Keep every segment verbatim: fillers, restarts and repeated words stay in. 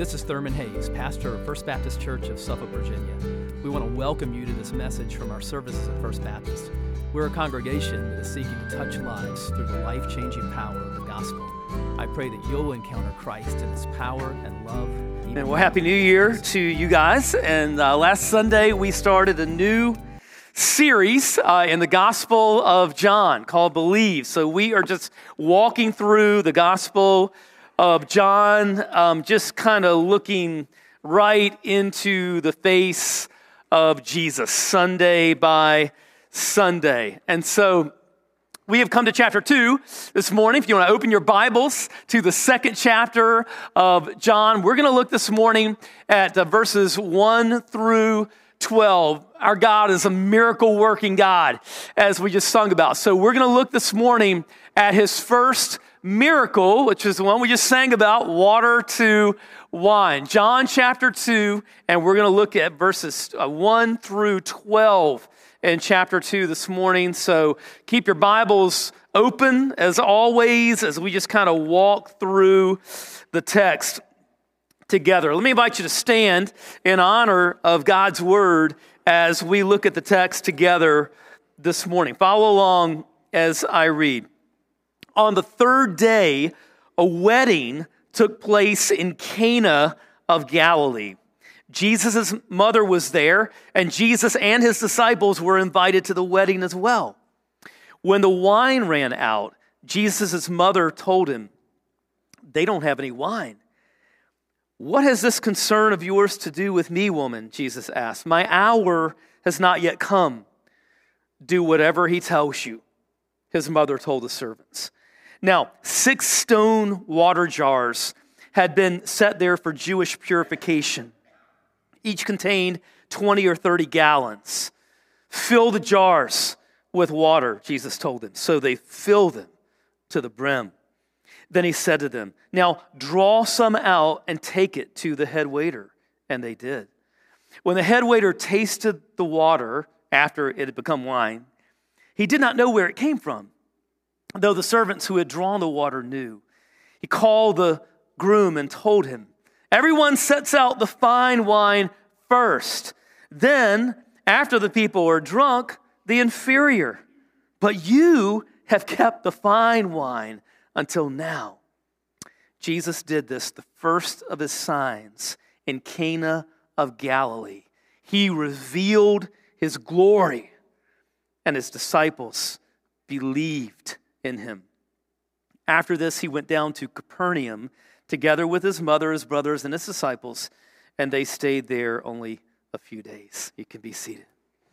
This is Thurman Hayes, pastor of First Baptist Church of Suffolk, Virginia. We want to welcome you to this message from our services at First Baptist. We're a congregation that is seeking to touch lives through the life-changing power of the gospel. I pray that you'll encounter Christ in his power and love. And well, Happy New Year to you guys. And uh, last Sunday, we started a new series uh, in the Gospel of John called Believe. So we are just walking through the Gospel of John, um, just kind of looking right into the face of Jesus, Sunday by Sunday. And so we have come to chapter two this morning. If you want to open your Bibles to the second chapter of John, we're going to look this morning at uh, verses one through twelve. Our God is a miracle-working God, as we just sung about. So we're going to look this morning at his first miracle, which is the one we just sang about, water to wine. John chapter two, and we're going to look at verses one through twelve in chapter two this morning. So keep your Bibles open, as always, as we just kind of walk through the text together. Let me invite you to stand in honor of God's word as we look at the text together this morning. Follow along as I read. On the third day, a wedding took place in Cana of Galilee. Jesus' mother was there, and Jesus and his disciples were invited to the wedding as well. When the wine ran out, Jesus' mother told him, "They don't have any wine." "What has this concern of yours to do with me, woman?" Jesus asked. "My hour has not yet come." "Do whatever he tells you," his mother told the servants. Now, six stone water jars had been set there for Jewish purification. Each contained twenty or thirty gallons. "Fill the jars with water," Jesus told them. So they filled them to the brim. Then he said to them, "Now draw some out and take it to the head waiter." And they did. When the head waiter tasted the water after it had become wine, he did not know where it came from, though the servants who had drawn the water knew. He called the groom and told him, "Everyone sets out the fine wine first. Then, after the people are drunk, the inferior. But you have kept the fine wine until now." Jesus did this, the first of his signs, in Cana of Galilee. He revealed his glory, and his disciples believed in him. After this, he went down to Capernaum together with his mother, his brothers, and his disciples, and they stayed there only a few days. You can be seated.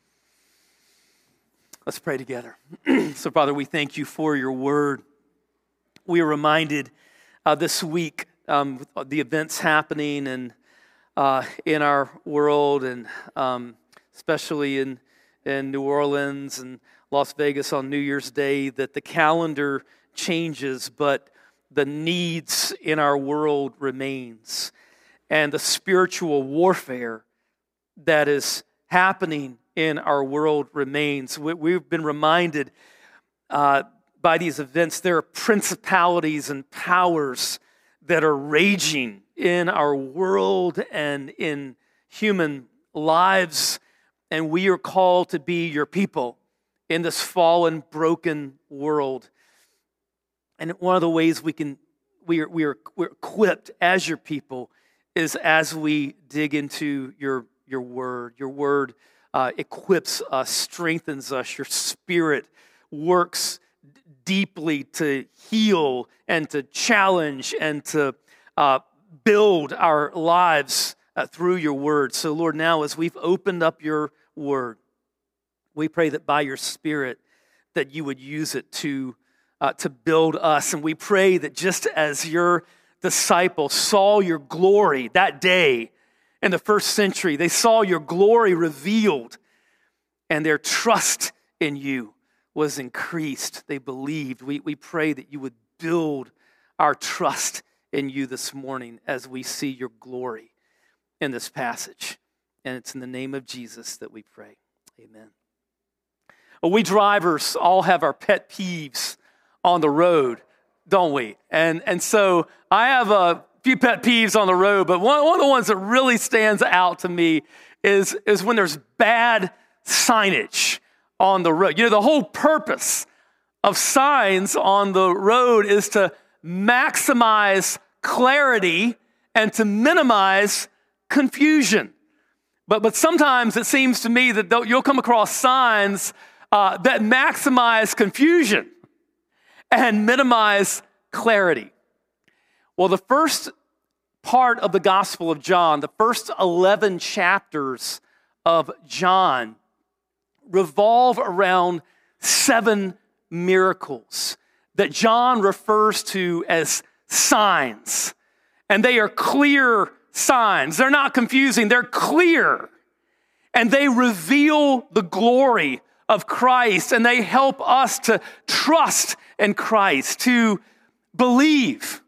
Let's pray together. So, Father, we thank you for your word. We are reminded uh, this week um, with the events happening and uh, in our world, and um, especially in, in New Orleans and Las Vegas on New Year's Day, that the calendar changes, but the needs in our world remains. And the spiritual warfare that is happening in our world remains. We, we've been reminded uh, by these events, there are principalities and powers that are raging in our world and in human lives, and we are called to be your people in this fallen, broken world. And one of the ways we can, we are, we are we're equipped as your people is as we dig into your, your word. Your word uh, equips us, strengthens us. Your spirit works deeply to heal and to challenge and to uh, build our lives uh, through your word. So Lord, now as we've opened up your word, we pray that by your Spirit that you would use it to, uh, to build us. And we pray that just as your disciples saw your glory that day in the first century, they saw your glory revealed and their trust in you was increased. They believed. We, we pray that you would build our trust in you this morning as we see your glory in this passage. And it's in the name of Jesus that we pray. Amen. Well, we drivers all have our pet peeves on the road, don't we? And and so I have a few pet peeves on the road, but one, one of the ones that really stands out to me is, is when there's bad signage on the road. You know, the whole purpose of signs on the road is to maximize clarity and to minimize confusion. But, but sometimes it seems to me that you'll come across signs uh, that maximize confusion and minimize clarity. Well, the first part of the Gospel of John, the first eleven chapters of John, revolve around seven miracles that John refers to as signs. And they are clear signs. They're not confusing, they're clear. And they reveal the glory of Christ, and they help us to trust in Christ, to believe.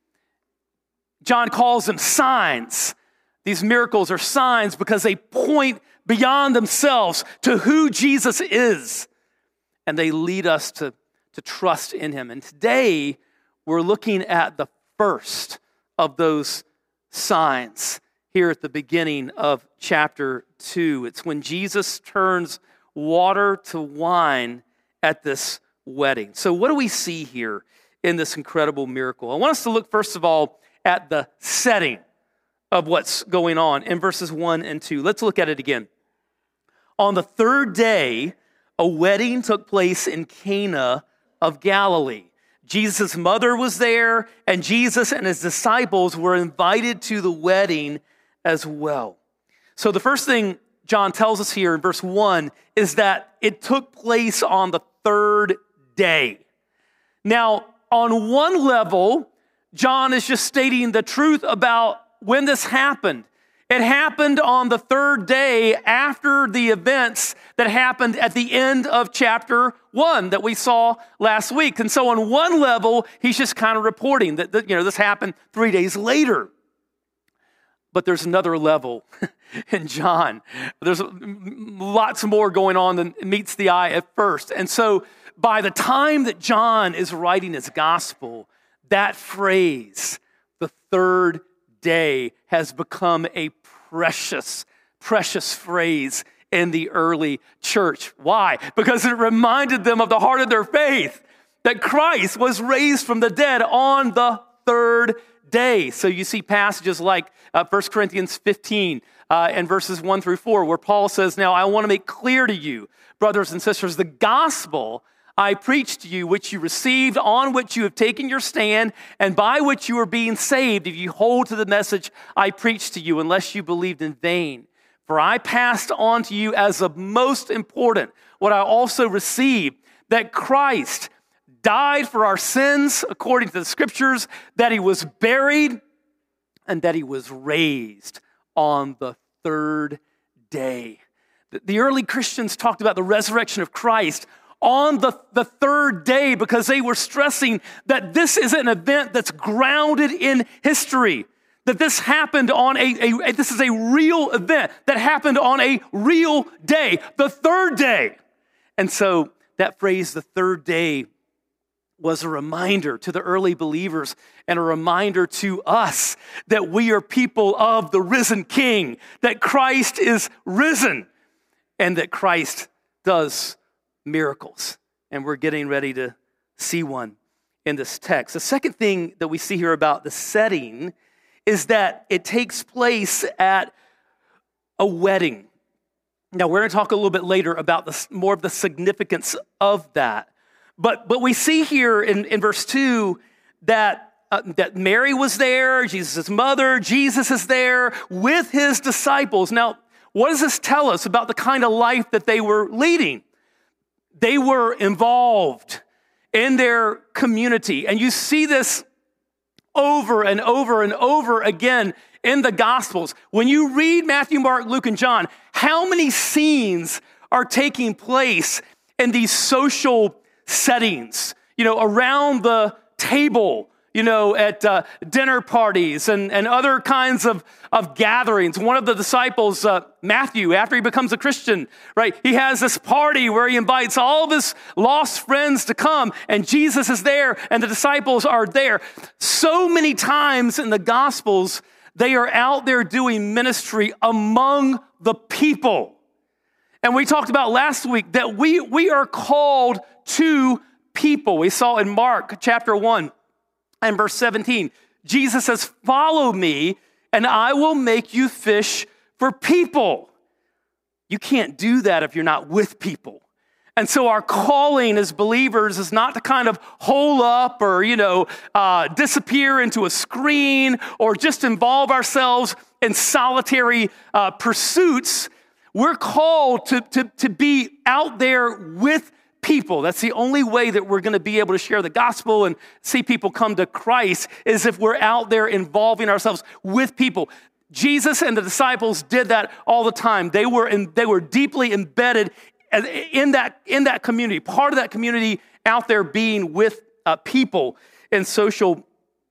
John calls them signs. These miracles are signs because they point beyond themselves to who Jesus is, and they lead us to, to trust in him. And today, we're looking at the first of those signs here at the beginning of chapter two. It's when Jesus turns water to wine at this wedding. So what do we see here in this incredible miracle? I want us to look, first of all, at the setting of what's going on in verses one and two. Let's look at it again. On the third day, a wedding took place in Cana of Galilee. Jesus' mother was there, and Jesus and his disciples were invited to the wedding as well. So the first thing John tells us here in verse one is that it took place on the third day. Now, on one level, John is just stating the truth about when this happened. It happened on the third day after the events that happened at the end of chapter one that we saw last week. And so on one level, he's just kind of reporting that, that you know, this happened three days later. But there's another level in John. There's lots more going on than meets the eye at first. And so by the time that John is writing his gospel, that phrase, the third day, has become a precious, precious phrase in the early church. Why? Because it reminded them of the heart of their faith, that Christ was raised from the dead on the third day. So you see passages like uh, First Corinthians fifteen uh, and verses one through four, where Paul says, "Now I want to make clear to you, brothers and sisters, the gospel I preached to you, which you received, on which you have taken your stand, and by which you are being saved, if you hold to the message I preached to you, unless you believed in vain. For I passed on to you as of most important what I also received, that Christ died for our sins, according to the scriptures, that he was buried, and that he was raised on the third day." The early Christians talked about the resurrection of Christ on the, the third day because they were stressing that this is an event that's grounded in history, that this happened on a, a this is a real event that happened on a real day, the third day. And so that phrase, the third day, was a reminder to the early believers and a reminder to us that we are people of the risen King, that Christ is risen, and that Christ does miracles. And we're getting ready to see one in this text. The second thing that we see here about the setting is that it takes place at a wedding. Now, we're going to talk a little bit later about the, more of the significance of that. But, but we see here in, in verse two that, uh, that Mary was there, Jesus' mother, Jesus is there with his disciples. Now, what does this tell us about the kind of life that they were leading? They were involved in their community. And you see this over and over and over again in the Gospels. When you read Matthew, Mark, Luke, and John, how many scenes are taking place in these social settings? You know, around the table, you know, at uh, dinner parties and, and other kinds of, of gatherings. One of the disciples, uh, Matthew, after he becomes a Christian, right, he has this party where he invites all of his lost friends to come, and Jesus is there, and the disciples are there. So many times in the Gospels, they are out there doing ministry among the people. And we talked about last week that we, we are called to people. We saw in Mark chapter one and verse seventeen, Jesus says, "Follow me and I will make you fish for people." You can't do that if you're not with people. And so our calling as believers is not to kind of hole up or, you know, uh, disappear into a screen or just involve ourselves in solitary uh, pursuits. We're called to, to, to be out there with people. That's the only way that we're going to be able to share the gospel and see people come to Christ, is if we're out there involving ourselves with people. Jesus and the disciples did that all the time. They were in, they were deeply embedded in that, in that community, part of that community, out there being with uh, people in social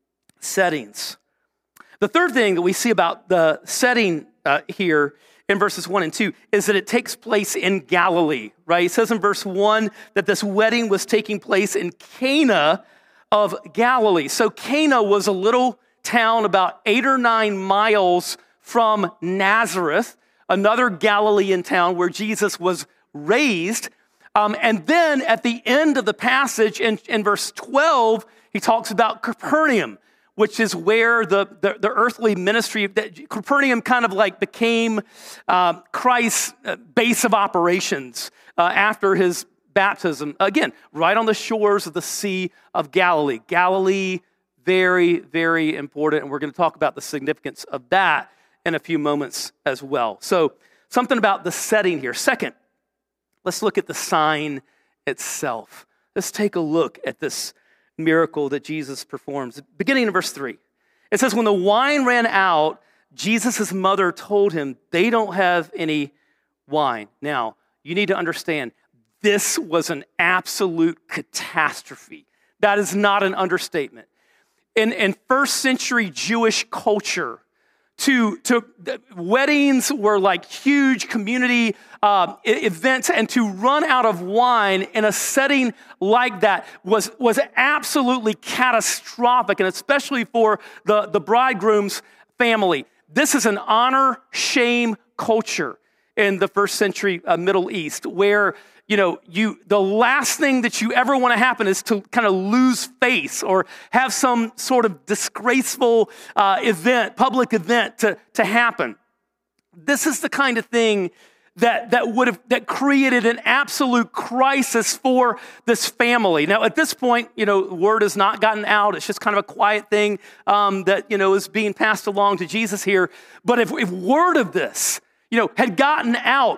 settings. The third thing that we see about the setting uh, here in verses one and two is that it takes place in Galilee, right? It says in verse one that this wedding was taking place in Cana of Galilee. So Cana was a little town about eight or nine miles from Nazareth, another Galilean town where Jesus was raised. Um, and then at the end of the passage in, in verse twelve, he talks about Capernaum, which is where the, the, the earthly ministry, that Capernaum kind of like became uh, Christ's base of operations uh, after his baptism. Again, right on the shores of the Sea of Galilee. Galilee, very, very important, and we're going to talk about the significance of that in a few moments as well. So something about the setting here. Second, let's look at the sign itself. Let's take a look at this miracle that Jesus performs. Beginning in verse three, it says, "When the wine ran out, Jesus' mother told him, 'They don't have any wine.'" Now, you need to understand, this was an absolute catastrophe. That is not an understatement. In, in first century Jewish culture, To, to weddings were like huge community uh, events, and to run out of wine in a setting like that was, was absolutely catastrophic, and especially for the, the bridegroom's family. This is an honor-shame culture in the first century uh, Middle East, where you know, you the last thing that you ever want to happen is to kind of lose face or have some sort of disgraceful uh, event, public event to, to happen. This is the kind of thing that, that would have that created an absolute crisis for this family. Now, at this point, you know, word has not gotten out. It's just kind of a quiet thing um, that, you know, is being passed along to Jesus here. But if, if word of this, you know, had gotten out,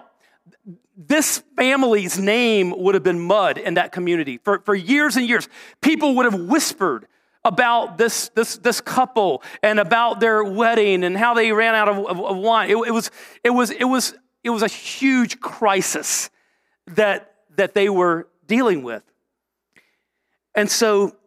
this family's name would have been mud in that community. For, for years and years, people would have whispered about this, this, this couple and about their wedding and how they ran out of, of, of wine. It, it was, it was, it was, it was a huge crisis that, that they were dealing with. And so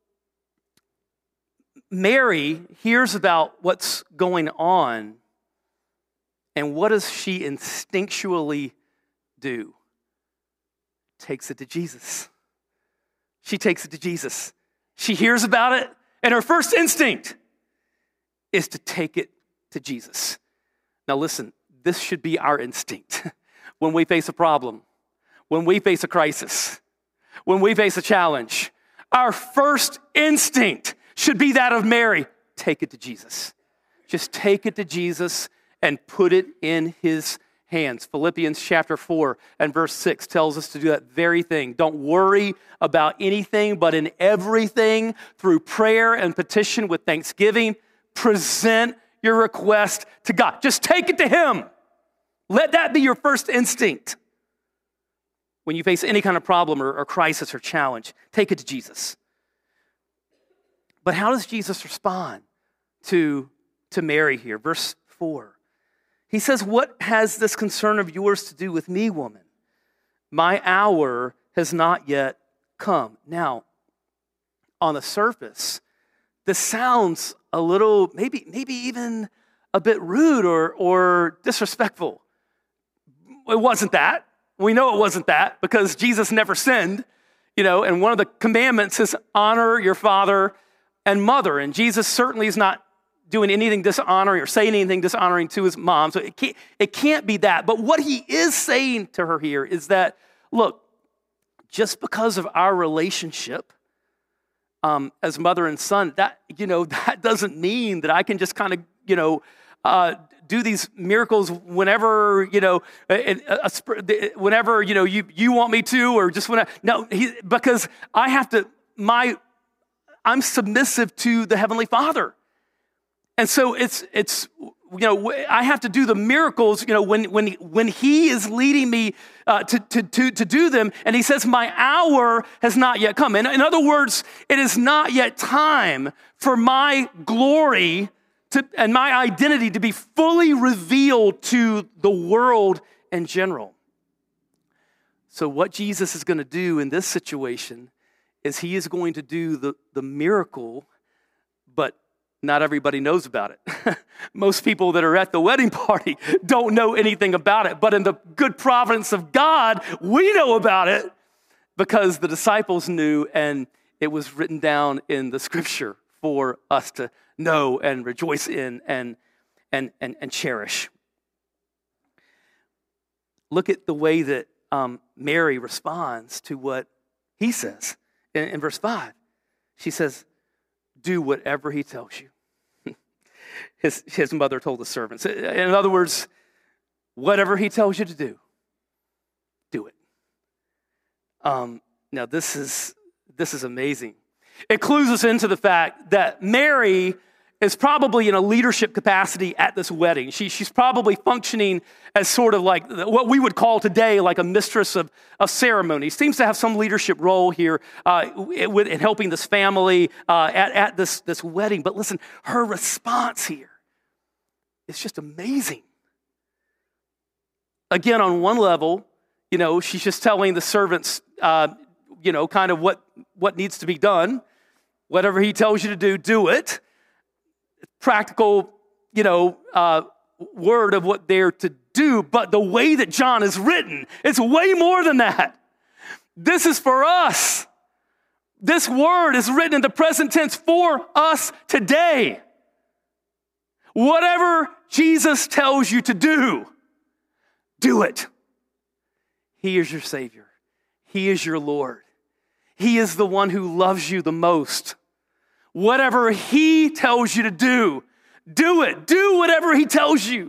Mary hears about what's going on, and what does she instinctually do? Takes it to Jesus. She takes it to Jesus. She hears about it, and her first instinct is to take it to Jesus. Now listen, this should be our instinct when we face a problem, when we face a crisis, when we face a challenge. Our first instinct should be that of Mary. Take it to Jesus. Just take it to Jesus and put it in his hands. Philippians chapter four and verse six tells us to do that very thing. Don't worry about anything, but in everything, through prayer and petition with thanksgiving, present your request to God. Just take it to him. Let that be your first instinct. When you face any kind of problem or, or crisis or challenge, take it to Jesus. But how does Jesus respond to, to Mary here? Verse four. He says, "What has this concern of yours to do with me, woman? My hour has not yet come." Now, on the surface, this sounds a little, maybe, maybe even a bit rude or, or disrespectful. It wasn't that. We know it wasn't that because Jesus never sinned, you know, and one of the commandments is honor your father and mother. And Jesus certainly is not doing anything dishonoring or saying anything dishonoring to his mom. So it can't, it can't be that. But what he is saying to her here is that, look, just because of our relationship um, as mother and son, that, you know, that doesn't mean that I can just kind of, you know, uh, do these miracles whenever, you know, a, a, a, whenever, you know, you, you want me to, or just when I, no, he, because I have to, my, I'm submissive to the Heavenly Father. And so it's, it's, you know, I have to do the miracles, you know, when, when, when he is leading me uh, to, to, to, to do them. And he says, my hour has not yet come. In, in other words, it is not yet time for my glory to, and my identity to be fully revealed to the world in general. So what Jesus is going to do in this situation is he is going to do the, the miracle, but not everybody knows about it. Most people that are at the wedding party don't know anything about it. But in the good providence of God, we know about it because the disciples knew and it was written down in the scripture for us to know and rejoice in and, and, and, and cherish. Look at the way that um, Mary responds to what he says. In, in verse five, she says, do whatever he tells you. His, his mother told the servants. In other words, whatever he tells you to do, do it. Um, now, this is this is amazing. It clues us into the fact that Mary is probably in a leadership capacity at this wedding. She, she's probably functioning as sort of like what we would call today like a mistress of, of ceremony. Seems to have some leadership role here uh, with, in helping this family uh, at, at this, this wedding. But listen, her response here is just amazing. Again, on one level, you know, she's just telling the servants, uh, you know, kind of what, what needs to be done. Whatever he tells you to do, do it. Practical, you know, uh, word of what they're to do. But the way that John is written, it's way more than that. This is for us. This word is written in the present tense for us today. Whatever Jesus tells you to do, do it. He is your Savior. He is your Lord. He is the one who loves you the most. Whatever he tells you to do, do it. Do whatever he tells you.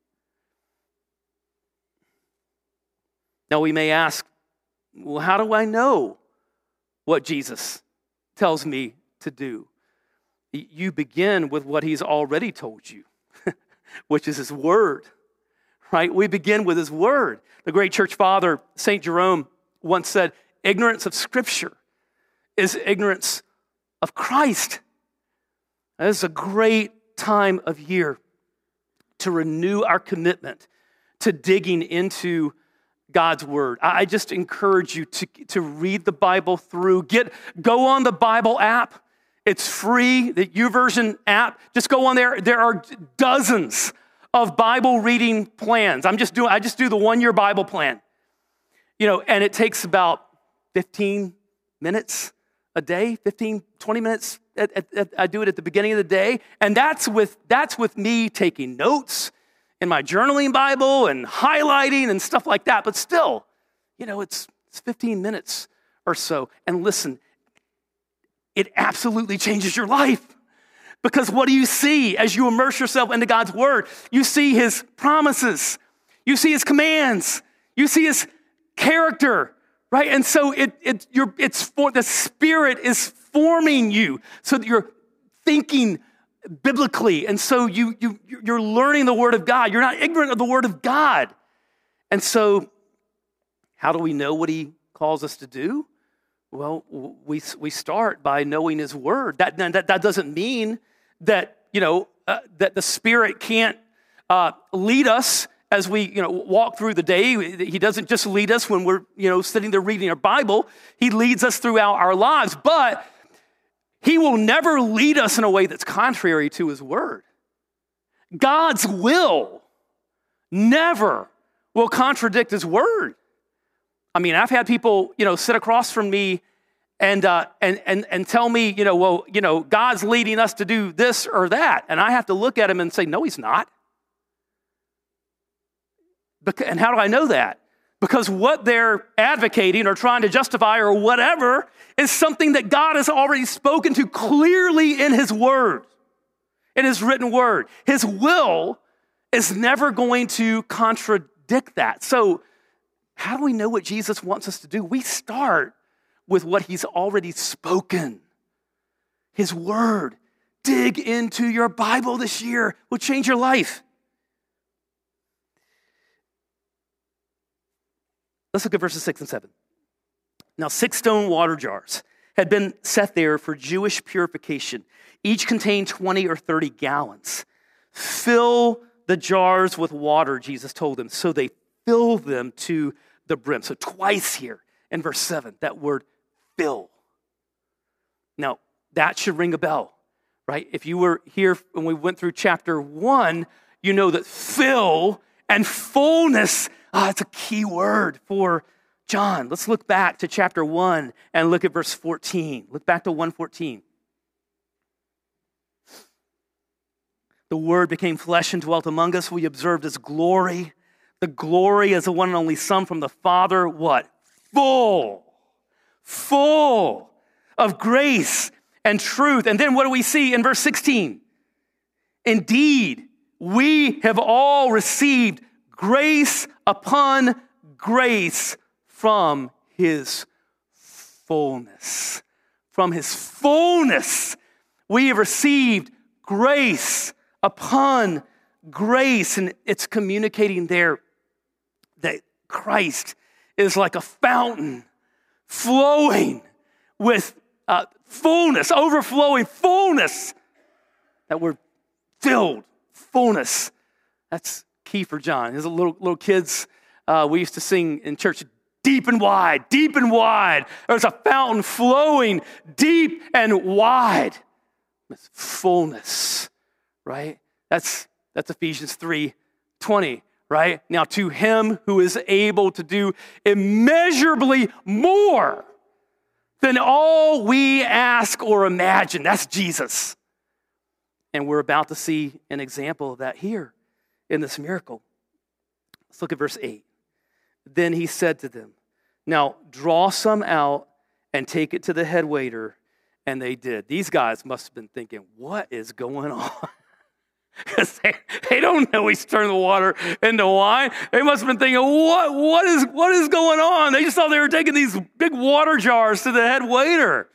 Now we may ask, well, how do I know what Jesus tells me to do? You begin with what he's already told you, which is his word, right? We begin with his word. The great church father, Saint Jerome, once said, ignorance of Scripture is ignorance of Christ. This is a great time of year to renew our commitment to digging into God's word. I just encourage you to, to read the Bible through. Get go on the Bible app. It's free, the YouVersion app. Just go on there. There are dozens of Bible reading plans. I'm just doing, I just do the one-year Bible plan. You know, and it takes about fifteen minutes a day, fifteen, twenty minutes. At, at, at, I do it at the beginning of the day. And that's with that's with me taking notes in my journaling Bible and highlighting and stuff like that. But still, you know, it's, it's fifteen minutes or so. And listen, it absolutely changes your life. Because what do you see as you immerse yourself into God's word? You see his promises. You see his commands. You see his character, right? And so it, it you're, it's for the Spirit is forming you so that you're thinking biblically. And so you, you, you're learning the word of God. You're not ignorant of the word of God. And so how do we know what he calls us to do? Well, we we start by knowing his word. That that, that doesn't mean that, you know, uh, that the Spirit can't uh, lead us as we, you know, walk through the day. He doesn't just lead us when we're, you know, sitting there reading our Bible. He leads us throughout our lives. But he will never lead us in a way that's contrary to his word. God's will never will contradict his word. I mean, I've had people, you know, sit across from me and uh, and and and tell me, you know, well, you know, God's leading us to do this or that, and I have to look at him and say, no, he's not. And how do I know that? Because what they're advocating or trying to justify or whatever is something that God has already spoken to clearly in his word, in his written word. His will is never going to contradict that. So how do we know what Jesus wants us to do? We start with what he's already spoken, his word. Dig into your Bible this year. It will change your life. Let's look at verses six and seven. Now, six stone water jars had been set there for Jewish purification. Each contained twenty or thirty gallons. Fill the jars with water, Jesus told them. So they filled them to the brim. So twice here in verse seven, that word fill. Now, that should ring a bell, right? If you were here when we went through chapter one, you know that fill and fullness, ah, it's a key word for John. Let's look back to chapter one and look at verse fourteen. Look back to one fourteen. The word became flesh and dwelt among us. We observed his glory. The glory as the one and only Son from the Father, what? Full, full of grace and truth. And then what do we see in verse sixteen? Indeed, we have all received grace upon grace from his fullness. From his fullness, we have received grace upon grace. And it's communicating there that Christ is like a fountain flowing with uh, fullness, overflowing fullness. That word filled, fullness. That's key for John. His little little kids, uh, we used to sing in church, deep and wide, deep and wide. There's a fountain flowing deep and wide. With fullness, right? That's that's Ephesians three twenty, right? Now to him who is able to do immeasurably more than all we ask or imagine. That's Jesus. And we're about to see an example of that here in this miracle. Let's look at verse eight. Then he said to them, now draw some out and take it to the head waiter. And they did. These guys must have been thinking, what is going on? Because they, they don't know he's turned the water into wine. They must have been thinking, what, what, is, what is going on? They just thought they were taking these big water jars to the head waiter.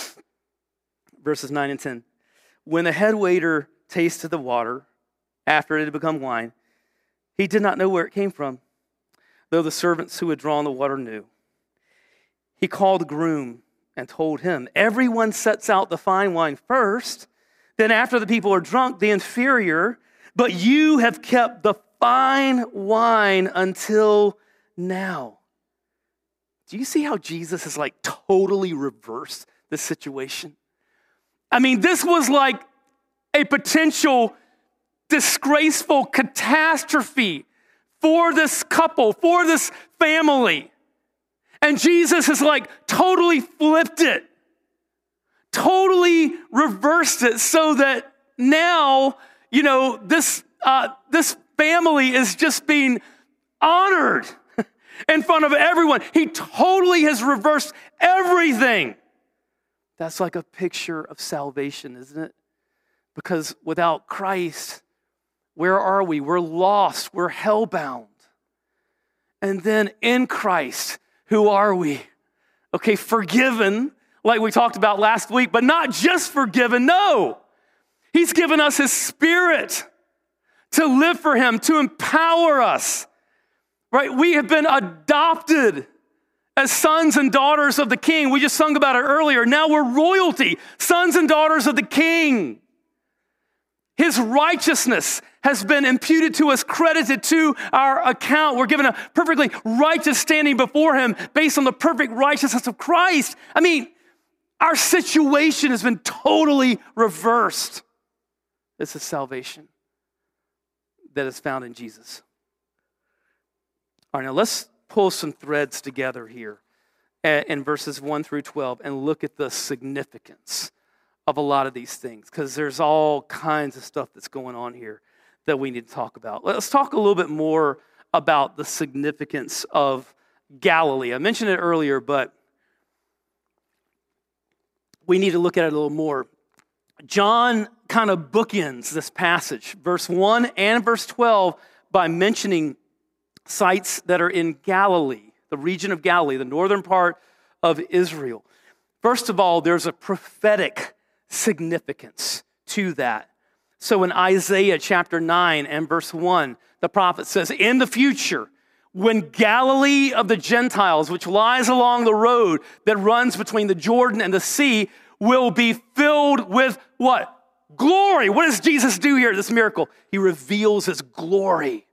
Verses nine and ten. When the head waiter tasted the water, after it had become wine, he did not know where it came from, though the servants who had drawn the water knew. He called the groom and told him, everyone sets out the fine wine first, then after the people are drunk, the inferior, but you have kept the fine wine until now. Do you see how Jesus has like totally reversed the situation? I mean, this was like a potential disgraceful catastrophe for this couple, for this family. And Jesus has like totally flipped it, totally reversed it so that now, you know, this, uh, this family is just being honored in front of everyone. He totally has reversed everything. That's like a picture of salvation, isn't it? Because without Christ, where are we? We're lost. We're hellbound. And then in Christ, who are we? Okay, forgiven, like we talked about last week, but not just forgiven, no. He's given us his Spirit to live for him, to empower us, right? We have been adopted as sons and daughters of the King. We just sung about it earlier. Now we're royalty, sons and daughters of the King. His righteousness has been imputed to us, credited to our account. We're given a perfectly righteous standing before him based on the perfect righteousness of Christ. I mean, Our situation has been totally reversed. This is salvation that is found in Jesus. All right, now let's pull some threads together here in verses one through twelve and look at the significance of a lot of these things, because there's all kinds of stuff that's going on here that we need to talk about. Let's talk a little bit more about the significance of Galilee. I mentioned it earlier, but we need to look at it a little more. John kind of bookends this passage, verse one and verse twelve, by mentioning sites that are in Galilee, the region of Galilee, the northern part of Israel. First of all, there's a prophetic significance to that. So in Isaiah chapter nine and verse one, the prophet says, in the future, when Galilee of the Gentiles, which lies along the road that runs between the Jordan and the sea, will be filled with what? Glory. What does Jesus do here, this miracle? He reveals his glory.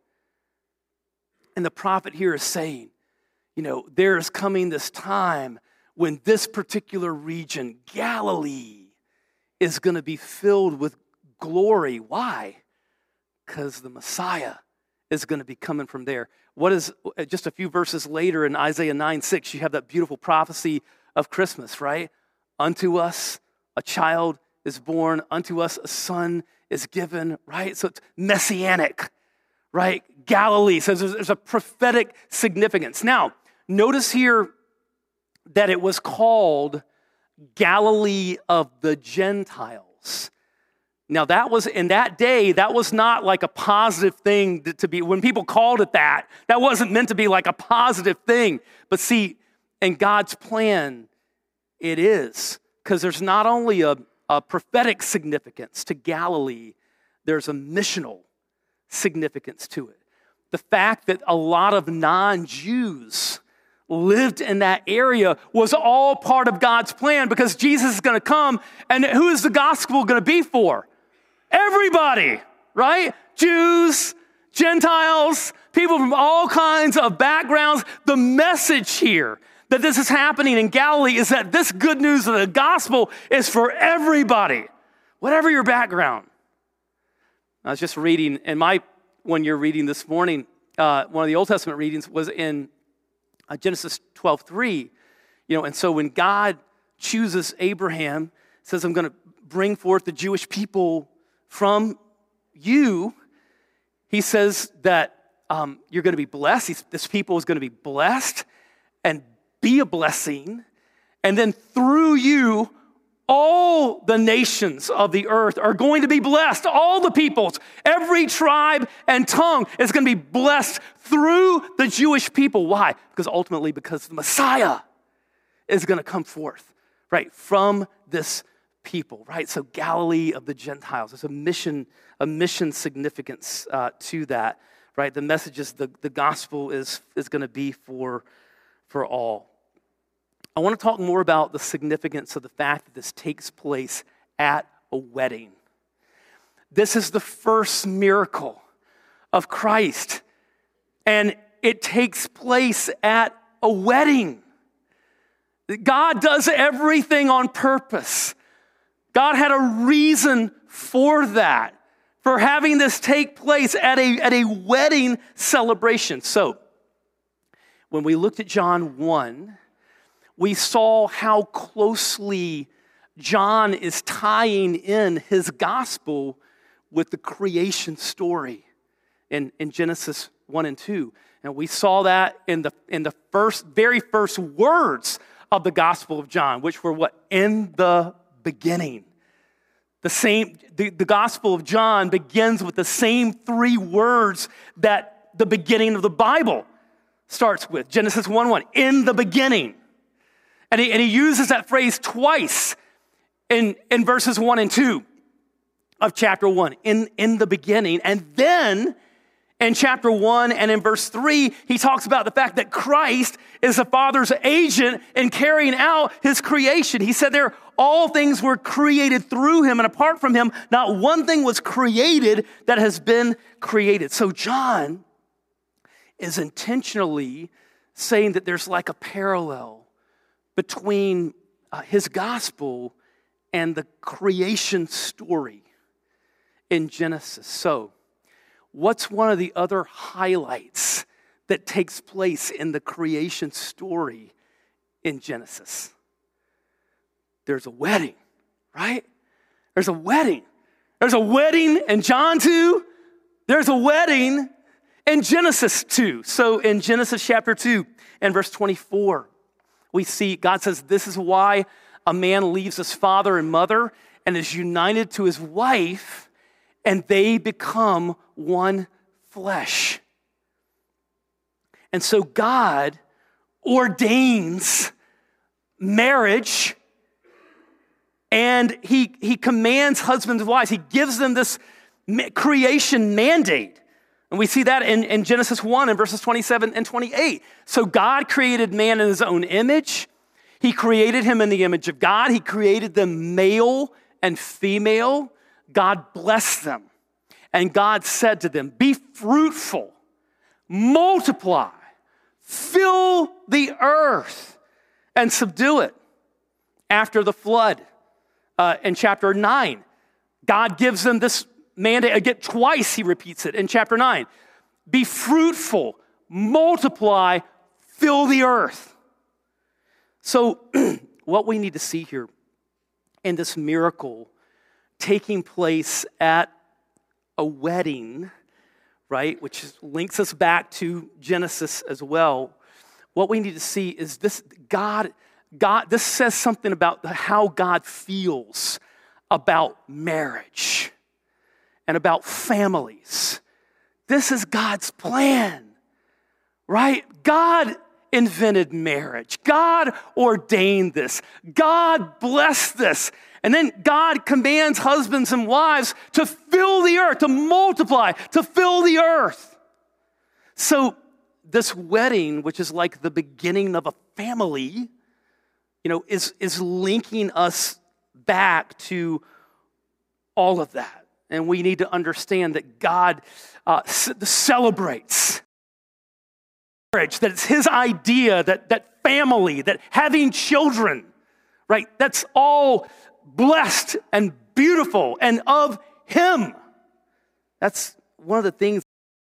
And the prophet here is saying, you know, there is coming this time when this particular region, Galilee, is going to be filled with glory. Why? Because the Messiah is going to be coming from there. What is, just a few verses later in Isaiah nine six, you have that beautiful prophecy of Christmas, right? Unto us a child is born, unto us a son is given, right? So it's messianic, right? Galilee says there's, there's a prophetic significance. Now, notice here that it was called Galilee of the Gentiles. Now that was, in that day, that was not like a positive thing to be, when people called it that, that wasn't meant to be like a positive thing. But see, in God's plan, it is. Because there's not only a, a prophetic significance to Galilee, there's a missional significance to it. The fact that a lot of non-Jews lived in that area was all part of God's plan, because Jesus is going to come, and who is the gospel going to be for? Everybody, right? Jews, Gentiles, people from all kinds of backgrounds. The message here that this is happening in Galilee is that this good news of the gospel is for everybody, whatever your background. I was just reading, and my one year reading this morning, uh, one of the Old Testament readings was in uh, Genesis twelve three. You know, and so when God chooses Abraham, says, I'm going to bring forth the Jewish people from you, he says that um, you're going to be blessed. He's, this people is going to be blessed and be a blessing. And then through you, all the nations of the earth are going to be blessed. All the peoples, every tribe and tongue is going to be blessed through the Jewish people. Why? Because ultimately, because the Messiah is going to come forth, right, from this people, right? So Galilee of the Gentiles, there's a mission, a mission significance uh, to that, right? The message is the, the gospel is, is going to be for, for all. I want to talk more about the significance of the fact that this takes place at a wedding. This is the first miracle of Christ, and it takes place at a wedding. God does everything on purpose. God had a reason for that, for having this take place at a, at a wedding celebration. So, when we looked at John one, we saw how closely John is tying in his gospel with the creation story in, in Genesis one and two. And we saw that in the, in the first, very first words of the Gospel of John, which were what? In the beginning. The same, the, the Gospel of John begins with the same three words that the beginning of the Bible starts with. Genesis one one, in the beginning. And he, and he uses that phrase twice in, in verses one and two of chapter one, in, in the beginning. And then in chapter one and in verse three, he talks about the fact that Christ is the Father's agent in carrying out his creation. He said there, all things were created through him, and apart from him, not one thing was created that has been created. So John is intentionally saying that there's like a parallel between uh, his gospel and the creation story in Genesis. So, what's one of the other highlights that takes place in the creation story in Genesis? There's a wedding, right? There's a wedding. There's a wedding in John two. There's a wedding in Genesis two. So in Genesis chapter two and verse twenty-four, we see God says, this is why a man leaves his father and mother and is united to his wife, and they become one flesh. And so God ordains marriage, and he, he commands husbands and wives. He gives them this creation mandate. And we see that in, in Genesis one and verses twenty-seven and twenty-eight. So God created man in his own image. He created him in the image of God. He created them male and female. God blessed them. And God said to them, be fruitful, multiply, fill the earth, and subdue it. After the flood, uh, in chapter nine, God gives them this mandate. Again, twice he repeats it in chapter nine. Be fruitful, multiply, fill the earth. So what we need to see here in this miracle taking place at a wedding, right, which links us back to Genesis as well. What we need to see is this: God, God, this says something about how God feels about marriage and about families. This is God's plan, right? God invented marriage. God ordained this. God blessed this. And then God commands husbands and wives to fill the earth, to multiply, to fill the earth. So this wedding, which is like the beginning of a family, you know, is, is linking us back to all of that. And we need to understand that God uh, c- celebrates marriage, that it's his idea, that, that family, that having children, right, that's all blessed and beautiful and of him. That's one of the things.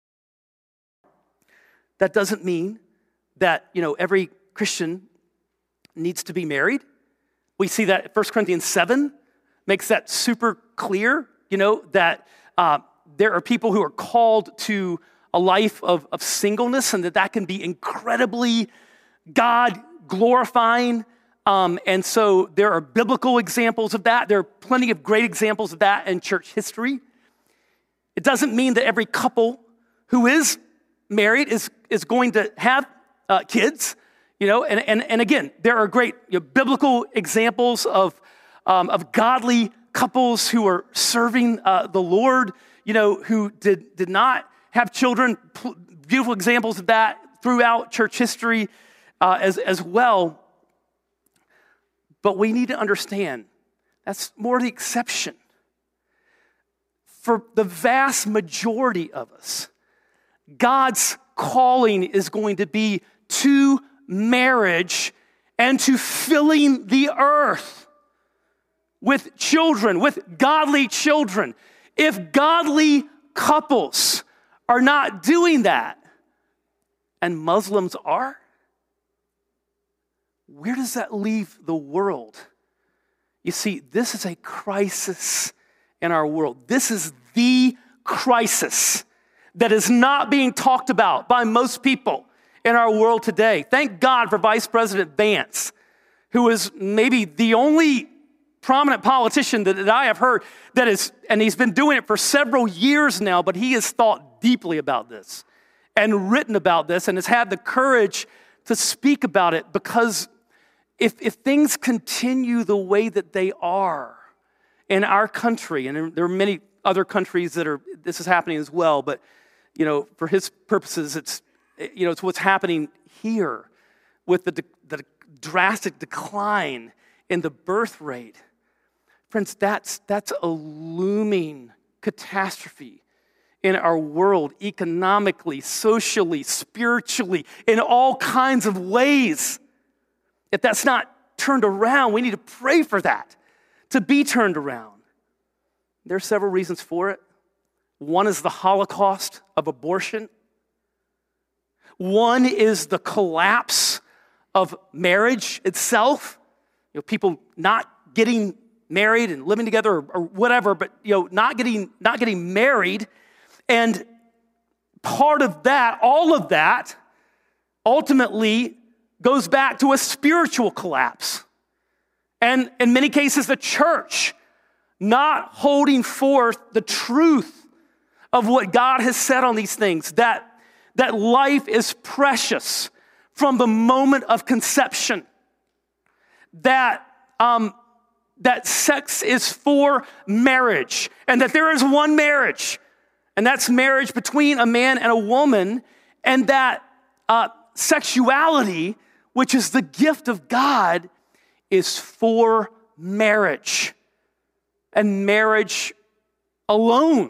That doesn't mean that, you know, every Christian needs to be married. We see that First Corinthians seven makes that super clear, you know, that uh, there are people who are called to a life of, of singleness, and that that can be incredibly God-glorifying. Um, and so there are biblical examples of that. There are plenty of great examples of that in church history. It doesn't mean that every couple who is married is, is going to have uh, kids, you know, and, and, and again, there are great you know, biblical examples of, um, of godly couples who are serving uh, the Lord, you know, who did, did not have children, beautiful examples of that throughout church history uh, as, as well. But we need to understand that's more the exception. For the vast majority of us, God's calling is going to be to marriage and to filling the earth with children, with godly children. If godly couples are not doing that, and Muslims are, where does that leave the world? You see, this is a crisis in our world. This is the crisis that is not being talked about by most people in our world today. Thank God for Vice President Vance, who is maybe the only prominent politician that, that I have heard that is, and he's been doing it for several years now, but he has thought deeply about this and written about this and has had the courage to speak about it, because if, if things continue the way that they are in our country, and there are many other countries that are, this is happening as well, but you know, for his purposes, it's, you know, it's what's happening here with the, de- the drastic decline in the birth rate. Friends, that's, that's a looming catastrophe in our world, economically, socially, spiritually, in all kinds of ways. If that's not turned around. We need to pray for that, to be turned around. There are several reasons for it. One is the Holocaust of abortion. One is the collapse of marriage itself. You know, people not getting married and living together or, or whatever, but you know, not getting not getting married. And part of that, all of that, ultimately goes back to a spiritual collapse. And in many cases, the church not holding forth the truth of what God has said on these things, that, that life is precious from the moment of conception, that, um, that sex is for marriage, and that there is one marriage, and that's marriage between a man and a woman, and that uh, sexuality, which is the gift of God, is for marriage, and marriage alone.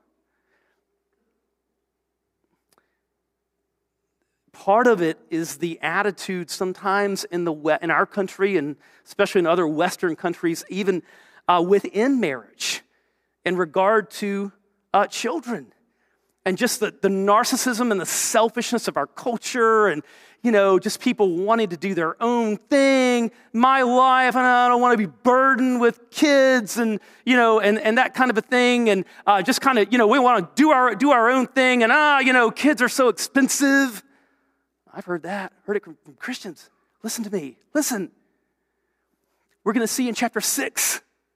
Part of it is the attitude sometimes in the in our country, and especially in other Western countries, even uh, within marriage, in regard to uh, children, and just the, the narcissism and the selfishness of our culture, and you know, just people wanting to do their own thing. My life, and I don't want to be burdened with kids, and you know, and, and that kind of a thing, and uh, just kind of, you know, we want to do our do our own thing, and ah, you know, kids are so expensive. I've heard that, heard it from Christians. Listen to me, listen. We're going to see in chapter six,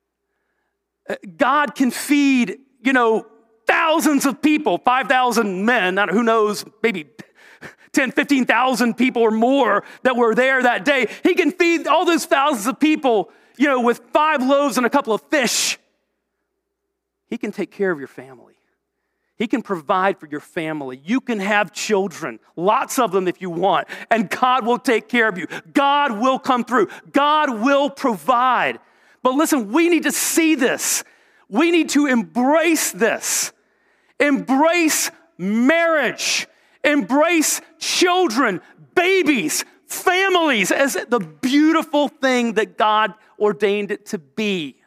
God can feed, you know, thousands of people, five thousand men, who knows, maybe ten, fifteen thousand people or more that were there that day. He can feed all those thousands of people, you know, with five loaves and a couple of fish. He can take care of your family. He can provide for your family. You can have children, lots of them if you want, and God will take care of you. God will come through. God will provide. But listen, we need to see this. We need to embrace this. Embrace marriage. Embrace children, babies, families as the beautiful thing that God ordained it to be.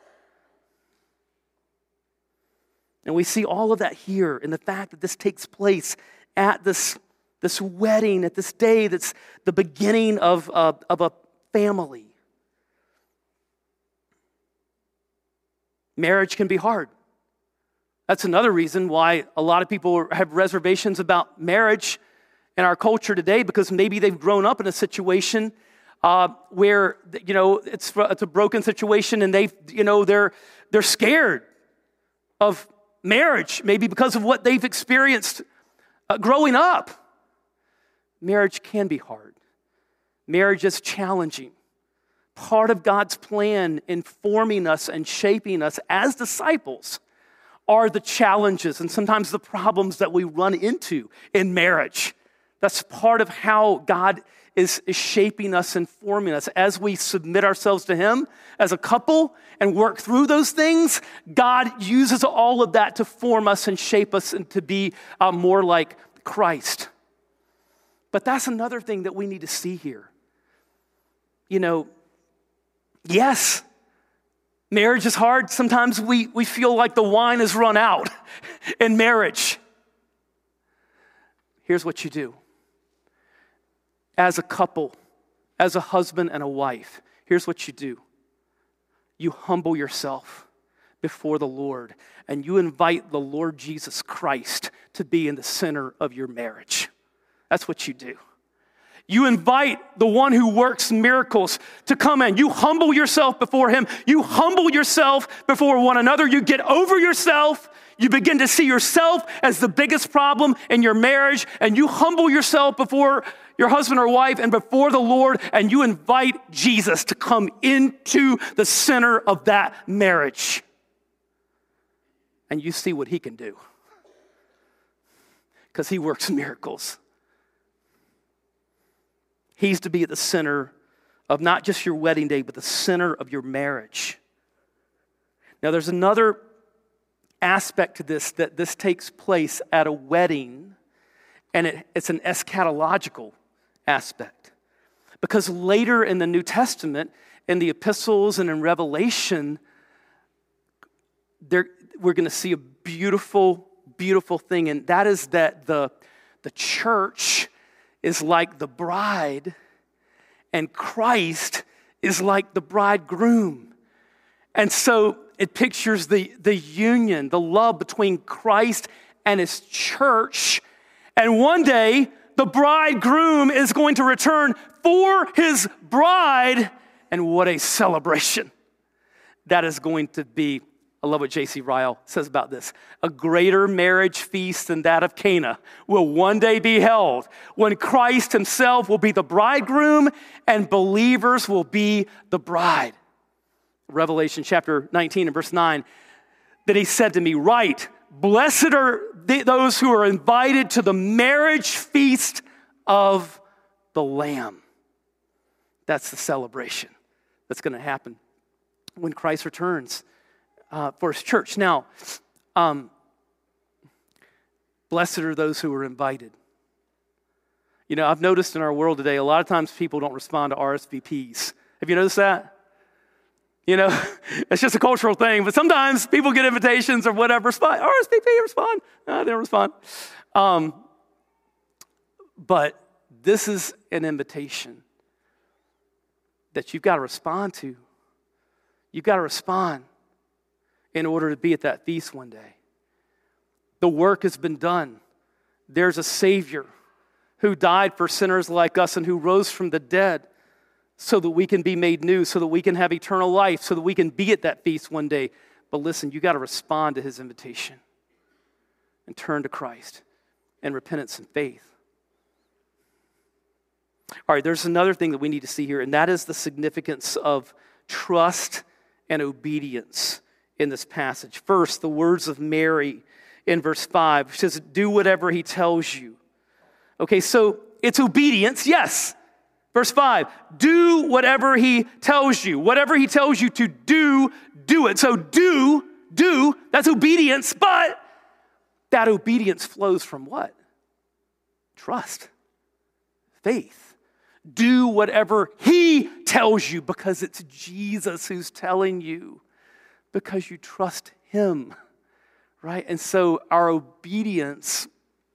And we see all of that here in the fact that this takes place at this, this wedding, at this day that's the beginning of, uh, of a family. Marriage can be hard. That's another reason why a lot of people have reservations about marriage in our culture today, because maybe they've grown up in a situation uh, where, you know, it's, it's a broken situation, and they, you know, they're they're scared of marriage, maybe because of what they've experienced uh, growing up. Marriage can be hard. Marriage is challenging. Part of God's plan in forming us and shaping us as disciples are the challenges and sometimes the problems that we run into in marriage. That's part of how God is, is shaping us and forming us. As we submit ourselves to Him as a couple and work through those things, God uses all of that to form us and shape us and to be uh, more like Christ. But that's another thing that we need to see here. You know, yes, marriage is hard. Sometimes we, we feel like the wine has run out in marriage. Here's what you do. As a couple, as a husband and a wife, here's what you do. You humble yourself before the Lord, and you invite the Lord Jesus Christ to be in the center of your marriage. That's what you do. You invite the one who works miracles to come in. You humble yourself before Him. You humble yourself before one another. You get over yourself. You begin to see yourself as the biggest problem in your marriage, and you humble yourself before your husband or wife and before the Lord, and you invite Jesus to come into the center of that marriage. And you see what He can do, because He works miracles. He's to be at the center of not just your wedding day, but the center of your marriage. Now, there's another aspect to this, that this takes place at a wedding, and it, it's an eschatological aspect. Because later in the New Testament, in the epistles and in Revelation, there, we're going to see a beautiful, beautiful thing, and that is that the, the church is like the bride, and Christ is like the bridegroom. And so it pictures the, the union, the love between Christ and his church. And one day, the bridegroom is going to return for his bride. And what a celebration that is going to be. I love what J C Ryle says about this. A greater marriage feast than that of Cana will one day be held when Christ himself will be the bridegroom and believers will be the bride. Revelation chapter nineteen and verse nine, that he said to me, "Write, blessed are those who are invited to the marriage feast of the Lamb." That's the celebration that's going to happen when Christ returns uh, for his church. Now, um, blessed are those who are invited. You know, I've noticed in our world today, a lot of times people don't respond to R S V Ps. Have you noticed that? You know, it's just a cultural thing, but sometimes people get invitations or whatever, respond, R S V P, respond. No, they don't respond. Um, but this is an invitation that you've got to respond to. You've got to respond in order to be at that feast one day. The work has been done. There's a Savior who died for sinners like us and who rose from the dead so that we can be made new, so that we can have eternal life, so that we can be at that feast one day. But listen, you got to respond to his invitation and turn to Christ in repentance and faith. All right, there's another thing that we need to see here, and that is the significance of trust and obedience in this passage. First, the words of Mary in verse five. She says, "Do whatever he tells you." Okay, so it's obedience, yes. Verse five, do whatever he tells you. Whatever he tells you to do, do it. So do, do, that's obedience, but that obedience flows from what? Trust, faith. Do whatever he tells you because it's Jesus who's telling you, because you trust him, right? And so our obedience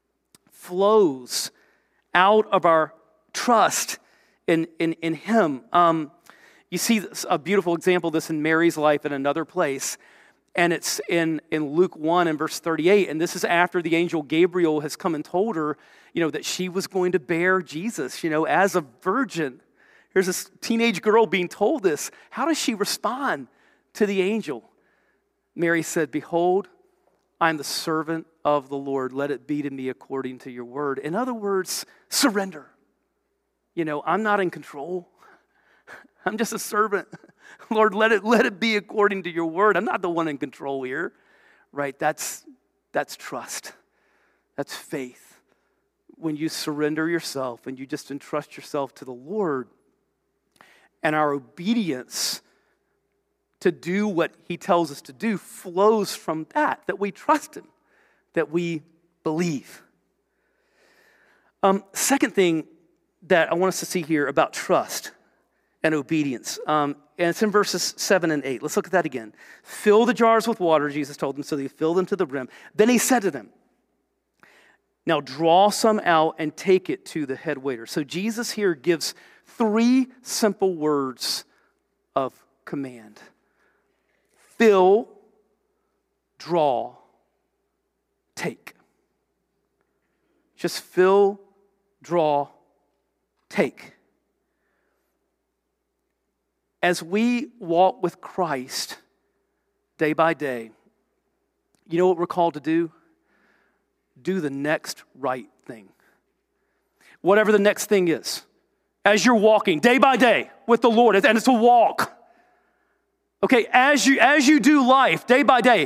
flows out of our trust In, in, in him. Um, you see this, a beautiful example of this in Mary's life in another place, and it's in, in Luke one and verse thirty-eight, and this is after the angel Gabriel has come and told her, you know, that she was going to bear Jesus, you know, as a virgin. Here's this teenage girl being told this. How does she respond to the angel? Mary said, "Behold, I am the servant of the Lord. Let it be to me according to your word." In other words, surrender. You know, I'm not in control. I'm just a servant. Lord, let it let it be according to your word. I'm not the one in control here, right? That's that's trust. That's faith. When you surrender yourself and you just entrust yourself to the Lord, and our obedience to do what he tells us to do flows from that, that we trust him, that we believe. Um, second thing that I want us to see here about trust and obedience. Um, and it's in verses seven and eight. Let's look at that again. Fill the jars with water, Jesus told them, so they filled them to the brim. Then he said to them, "Now draw some out and take it to the head waiter." So Jesus here gives three simple words of command. Fill, draw, take. Just fill, draw, take. As we walk with Christ day by day, you know what we're called to do? Do the next right thing. Whatever the next thing is. As you're walking day by day with the Lord, and it's a walk. Okay, as you as you do life day by day,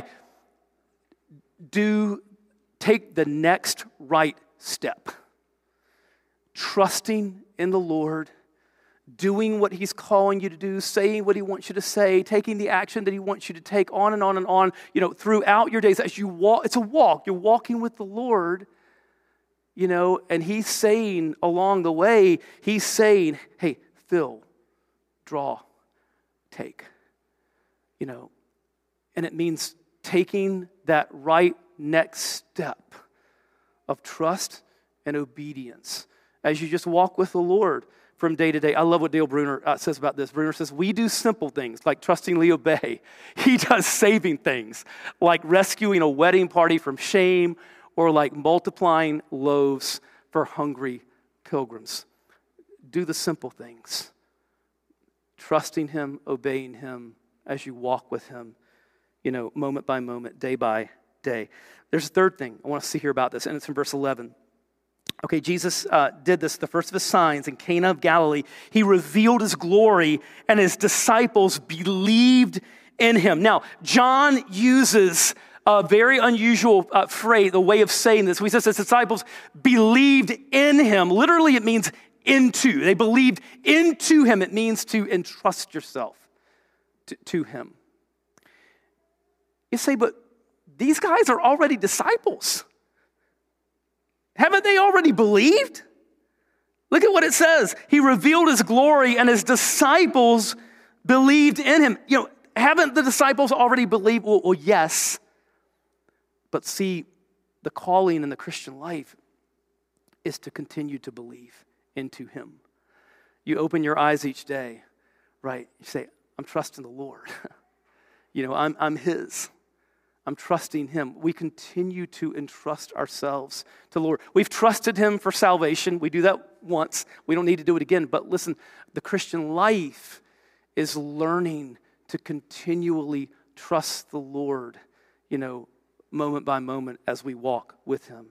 do take the next right step. Trusting in the Lord, doing what he's calling you to do, saying what he wants you to say, taking the action that he wants you to take, on and on and on, you know, throughout your days. As you walk, it's a walk. You're walking with the Lord, you know, and he's saying along the way, he's saying, hey, fill, draw, take. You know, and it means taking that right next step of trust and obedience as you just walk with the Lord from day to day. I love what Dale Bruner uh, says about this. Bruner says, we do simple things like trustingly obey. He does saving things like rescuing a wedding party from shame or like multiplying loaves for hungry pilgrims. Do the simple things. Trusting him, obeying him as you walk with him, you know, moment by moment, day by day. There's a third thing I want to see here about this, and it's in verse eleven. Okay, Jesus uh, did this, the first of his signs in Cana of Galilee. He revealed his glory, and his disciples believed in him. Now, John uses a very unusual uh, phrase, the way of saying this. He says his disciples believed in him. Literally, it means into. They believed into him. It means to entrust yourself to, to him. You say, but these guys are already disciples. Haven't they already believed? Look at what it says. He revealed his glory and his disciples believed in him. You know, haven't the disciples already believed? Well, well, yes. But see, the calling in the Christian life is to continue to believe into him. You open your eyes each day, right? You say, I'm trusting the Lord. you know, I'm, I'm his. I'm trusting him. We continue to entrust ourselves to the Lord. We've trusted him for salvation. We do that once. We don't need to do it again. But listen, the Christian life is learning to continually trust the Lord, you know, moment by moment as we walk with him.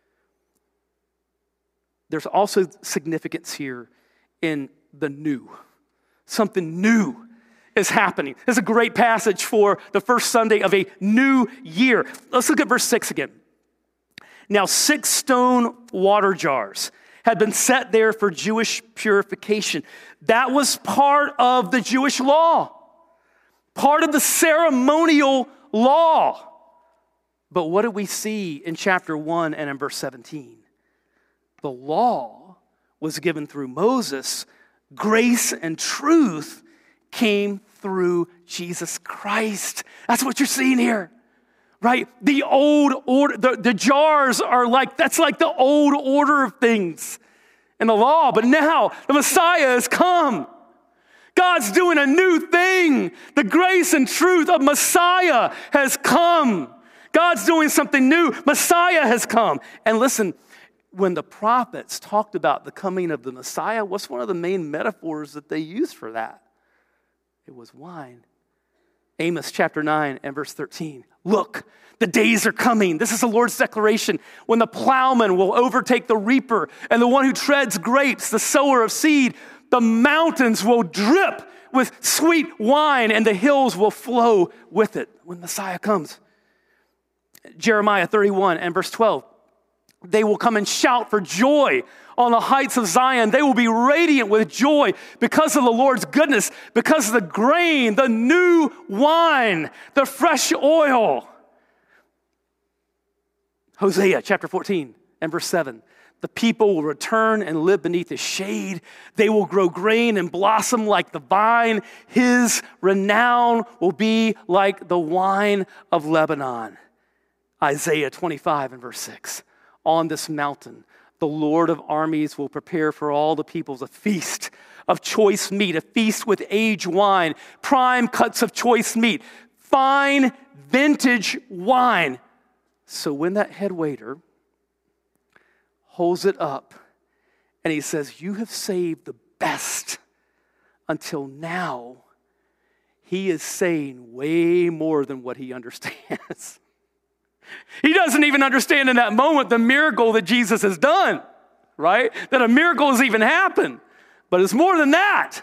There's also significance here in the new. Something new is happening. This is a great passage for the first Sunday of a new year. Let's look at verse six again. Now, six stone water jars had been set there for Jewish purification. That was part of the Jewish law, part of the ceremonial law. But what do we see in chapter one and in verse seventeen? The law was given through Moses. Grace and truth came through Jesus Christ. That's what you're seeing here, right? The old order, the, the jars are like, that's like the old order of things in the law. But now the Messiah has come. God's doing a new thing. The grace and truth of Messiah has come. God's doing something new. Messiah has come. And listen, when the prophets talked about the coming of the Messiah, what's one of the main metaphors that they used for that? It was wine. Amos chapter nine and verse thirteen. Look, the days are coming. This is the Lord's declaration. When the plowman will overtake the reaper and the one who treads grapes, the sower of seed, the mountains will drip with sweet wine and the hills will flow with it when Messiah comes. Jeremiah thirty-one and verse twelve. They will come and shout for joy on the heights of Zion. They will be radiant with joy because of the Lord's goodness, because of the grain, the new wine, the fresh oil. Hosea chapter fourteen and verse seven. The people will return and live beneath his shade. They will grow green and blossom like the vine. His renown will be like the wine of Lebanon. Isaiah twenty-five and verse six. On this mountain, the Lord of armies will prepare for all the peoples a feast of choice meat, a feast with aged wine, prime cuts of choice meat, fine vintage wine. So when that head waiter holds it up and he says, you have saved the best until now, he is saying way more than what he understands. He doesn't even understand in that moment the miracle that Jesus has done, right? That a miracle has even happened. But it's more than that.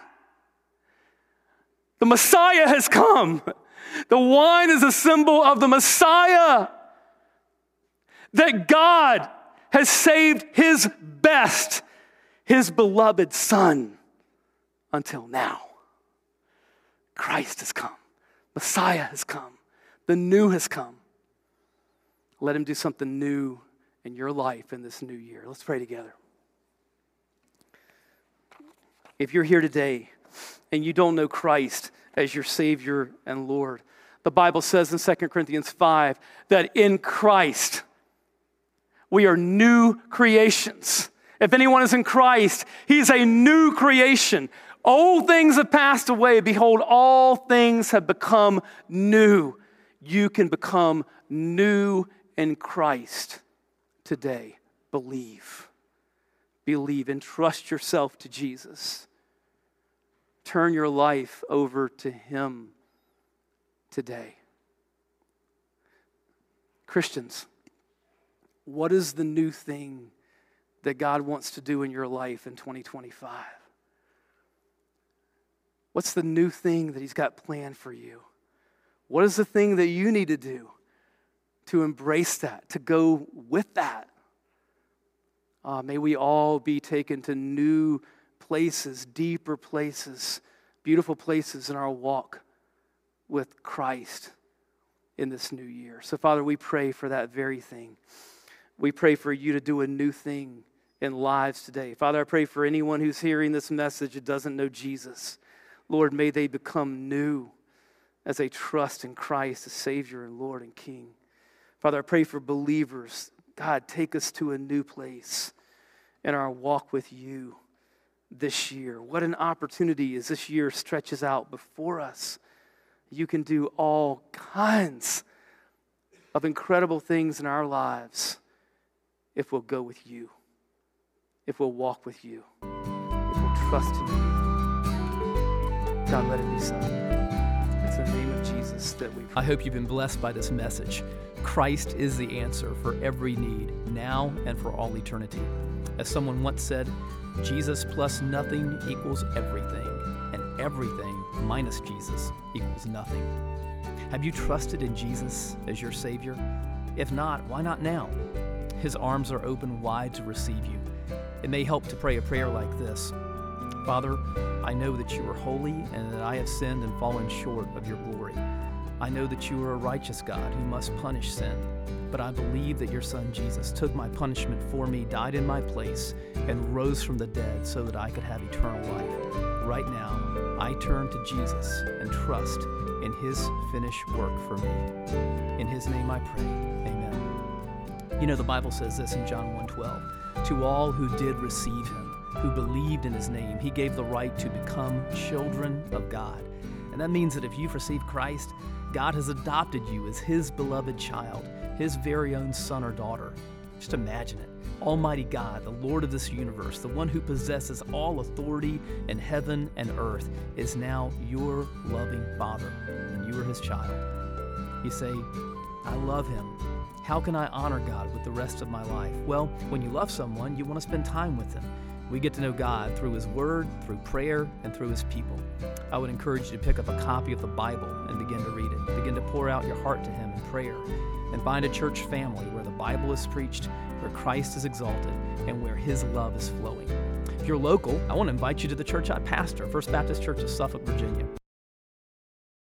The Messiah has come. The wine is a symbol of the Messiah. That God has saved his best, his beloved Son, until now. Christ has come. Messiah has come. The new has come. Let him do something new in your life in this new year. Let's pray together. If you're here today and you don't know Christ as your Savior and Lord, the Bible says in Second Corinthians five that in Christ we are new creations. If anyone is in Christ, he's a new creation. Old things have passed away. Behold, all things have become new. You can become new in Christ today. Believe. Believe. Entrust yourself to Jesus. Turn your life over to him today. Christians, what is the new thing that God wants to do in your life in twenty twenty-five? What's the new thing that he's got planned for you? What is the thing that you need to do to embrace that, to go with that? Uh, may we all be taken to new places, deeper places, beautiful places in our walk with Christ in this new year. So, Father, we pray for that very thing. We pray for you to do a new thing in lives today. Father, I pray for anyone who's hearing this message that doesn't know Jesus. Lord, may they become new as they trust in Christ as Savior and Lord and King. Father, I pray for believers. God, take us to a new place in our walk with you this year. What an opportunity as this year stretches out before us. You can do all kinds of incredible things in our lives if we'll go with you, if we'll walk with you, if we'll trust in you. God, let it be so. It's in the name of Jesus that we pray. I hope you've been blessed by this message. Christ is the answer for every need, now and for all eternity. As someone once said, Jesus plus nothing equals everything, and everything minus Jesus equals nothing. Have you trusted in Jesus as your Savior? If not, why not now? His arms are open wide to receive you. It may help to pray a prayer like this. Father, I know that you are holy and that I have sinned and fallen short of your glory. I know that you are a righteous God who must punish sin, but I believe that your Son Jesus took my punishment for me, died in my place, and rose from the dead so that I could have eternal life. Right now, I turn to Jesus and trust in his finished work for me. In his name I pray, amen. You know, the Bible says this in John one twelve, to all who did receive him, who believed in his name, he gave the right to become children of God. And that means that if you've received Christ, God has adopted you as his beloved child, his very own son or daughter. Just imagine it. Almighty God, the Lord of this universe, the one who possesses all authority in heaven and earth, is now your loving Father, and you are his child. You say, I love him. How can I honor God with the rest of my life? Well, when you love someone, you want to spend time with them. We get to know God through his word, through prayer, and through his people. I would encourage you to pick up a copy of the Bible and begin to read it. Begin to pour out your heart to him in prayer. And find a church family where the Bible is preached, where Christ is exalted, and where his love is flowing. If you're local, I want to invite you to the church I pastor, First Baptist Church of Suffolk, Virginia.